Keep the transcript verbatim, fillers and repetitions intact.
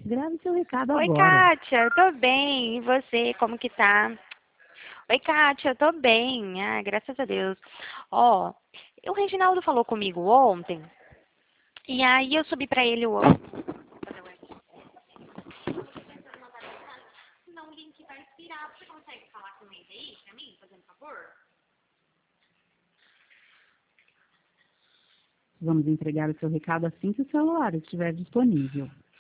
grave seu recado Oi, agora. Kátia, eu tô bem. E você, como que tá? Oi, Kátia, eu tô bem. Ah, graças a Deus. Ó, o Reginaldo falou comigo ontem, e aí eu subi pra ele o... Não, o link vai expirar. Você consegue falar com ele aí, pra mim, fazendo favor? Vamos entregar o seu recado assim que o celular estiver disponível.